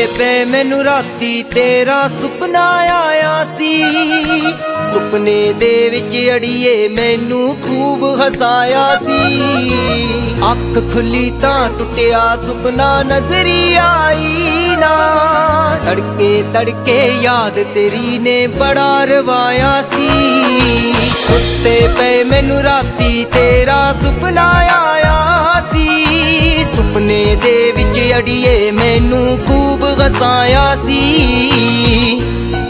ਪਏ ਮੈਨੂੰ ਰਾਤੀ ਤੇਰਾ ਸੁਪਨਾ ਆਇਆ ਸੀ। ਸੁਪਨੇ ਦੇ ਵਿੱਚ ਅੜੀਏ ਮੈਨੂੰ ਖੂਬ ਹਸਾਇਆ ਸੀ। ਅੱਖ ਖੁੱਲੀ ਤਾਂ ਟੁੱਟਿਆ ਸੁਪਨਾ ਨਜ਼ਰੀ ਆਈ ਨਾ। ਤੜਕੇ ਤੜਕੇ ਯਾਦ ਤੇਰੀ ਨੇ ਬੜਾ ਰਵਾਇਆ ਸੀ। ਸੁੱਤੇ ਪਏ ਮੈਨੂੰ ਰਾਤੀ ਤੇਰਾ ਸੁਪਨਾ ਆਇਆ ਸੀ। ਸੁਪਨੇ ਦੇ ਵਿੱਚ ਅੜੀਏ ਮੈਨੂੰ ਖੂਬ ਹਸਾਇਆ ਸੀ।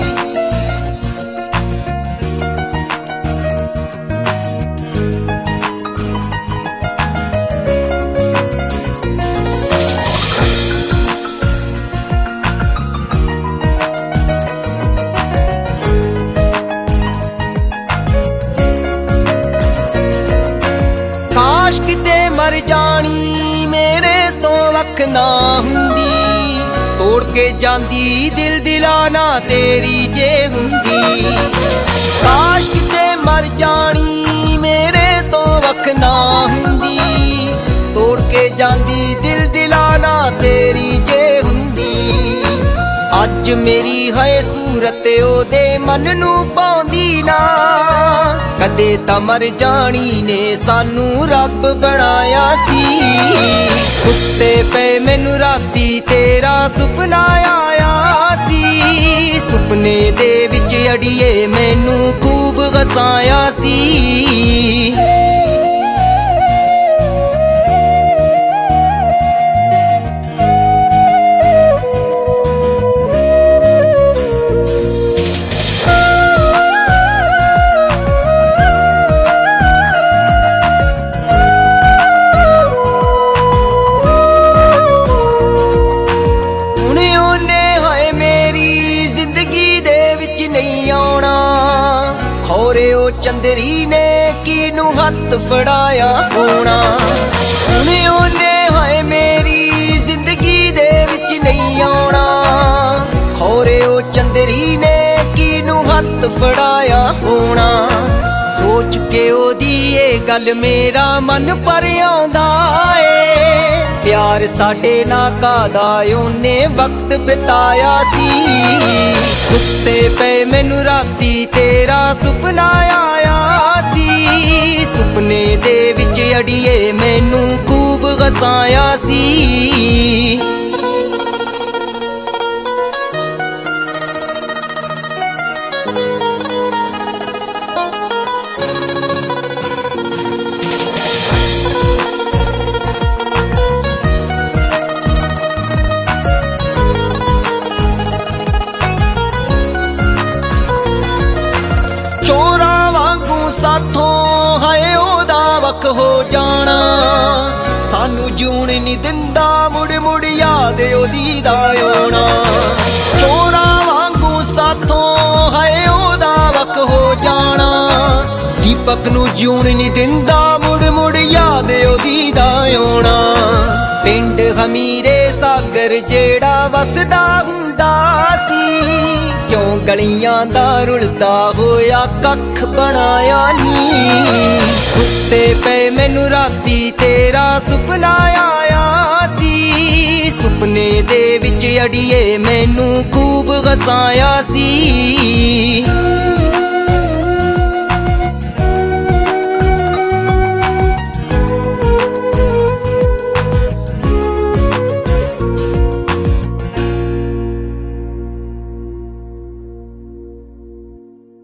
ਕਾਸ਼ ਕਿਤੇ ਮਰ ਜਾਣੀ ਮੇਰੇ ਤੋਂ ਵੱਖ ਨਾ ਹੁੰਦੀ। ਤੋੜ ਕੇ ਜਾਂਦੀ ਦਿਲ ਦਿਲਾਨਾ ਤੇਰੀ ਜੇ ਹੁੰਦੀ। ਕਾਸ਼ ਕਿਤੇ ਮਰ ਜਾਣੀ ਮੇਰੇ ਤੋਂ ਵੱਖ ਨਾ ਹੁੰਦੀ। ਤੋੜ ਕੇ ਜਾਂਦੀ ਦਿਲ ਦਿਲਾਨਾ ਤੇਰੀ ਜੇ ਹੁੰਦੀ। ਅੱਜ ਮੇਰੀ ਹੈ ਸੂਰਤ ਉਹਦੇ ਮਨ ਨੂੰ ਪਾਉਂਦੀ ਨਾ। ਕਦੇ ਤਾਂ ਮਰ ਜਾਣੀ ਨੇ ਸਾਨੂੰ ਰੱਬ ਬਣਾਇਆ ਸੀ। ਸੁੱਤੇ ਪਏ ਮੈਨੂੰ ਰਾਤੀ ਤੇਰਾ ਸੁਪਨਾ ਆਇਆ ਸੀ। ਸੁਪਨੇ ਦੇ ਵਿੱਚ ਅੜੀਏ ਮੈਨੂੰ ਖੂਬ ਹਸਾਇਆ ਸੀ। ਖੋਰੇ ਉਹ ਚੰਦਰੀ ਨੇ ਕਿਨੂੰ ਹੱਥ ਫੜਾਇਆ ਹੋਣਾ। ਹੁਣ ਉਹਨੇ ਹਾਏ ਮੇਰੀ ਜ਼ਿੰਦਗੀ ਦੇ ਵਿੱਚ ਨਹੀਂ ਆਉਣਾ। ਖੋਰੇ ਉਹ ਚੰਦਰੀ ਨੇ ਕਿਨੂੰ ਹੱਥ ਫੜਾਇਆ ਹੋਣਾ। ਸੋਚ ਕੇ ਉਹਦੀ ਇਹ ਗੱਲ ਮੇਰਾ ਮਨ ਭਰ ਆਉਂਦਾ ਏ। ਪਿਆਰ ਸਾਡੇ ਨਾਲ ਕਾਦਾ ਉਹਨੇ ਵਕਤ ਬਿਤਾਇਆ ਸੀ। ਸੁੱਤੇ ਪਏ ਮੈਨੂੰ ਰਾਤੀ ਤੇਰਾ ਸੁਪਨਾ ਆਇਆ ਸੀ। ਸੁਪਨੇ ਦੇ ਵਿੱਚ ਅੜੀਏ ਮੈਨੂੰ ਖੂਬ ਹਸਾਇਆ ਸੀ। ਚੋਰਾਂ ਵਾਂਗੂ ਸਾਥੋਂ ਹਾਏ ਉਹਦਾ ਵੱਖ ਹੋ ਜਾਣਾ। ਸਾਨੂੰ ਜਿਉਣ ਨਹੀਂ ਦਿੰਦਾ ਮੁੜ ਮੁੜ ਯਾਦ ਉਹਦੀ ਦਾ ਆਉਣਾ। ਚੋਰਾਂ ਵਾਂਗੂ ਸਾਥੋਂ ਹਾਏ ਉਹਦਾ ਵੱਖ ਹੋ ਜਾਣਾ। ਦੀਪਕ ਨੂੰ ਜਿਉਣ ਨਹੀਂ ਦਿੰਦਾ ਮੁੜ ਮੁੜ ਯਾਦ ਉਹਦੀ ਦਾ ਆਉਣਾ। ਪਿੰਡ ਹਮੀਰੇ ਸਾਗਰ ਜਿਹੜਾ ਵਸਦਾ ਹੁੰਦਾ ਸੀ। ਕਿਉਂ ਗਲੀਆਂ ਦਾ ਰੁਲਦਾ ਹੋਇਆ ਕੱਖ ਬਣਾਇਆ ਨੀ। ਸੁੱਤੇ ਪਏ ਮੈਨੂੰ ਰਾਤੀ ਤੇਰਾ ਸੁਪਨਾ ਆਇਆ ਸੀ। ਸੁਪਨੇ ਦੇ ਵਿੱਚ ਅੜੀਏ ਮੈਨੂੰ ਖੂਬ ਹਸਾਇਆ ਸੀ।